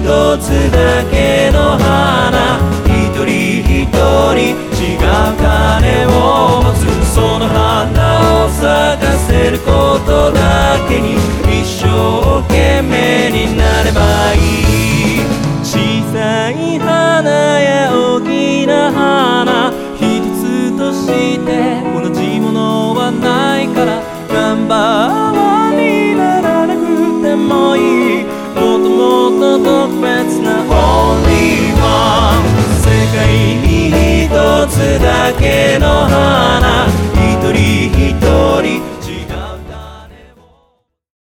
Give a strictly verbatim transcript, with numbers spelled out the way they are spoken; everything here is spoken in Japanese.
一つだけの花、一人一人違う種を持つ、その花を咲かせることだけに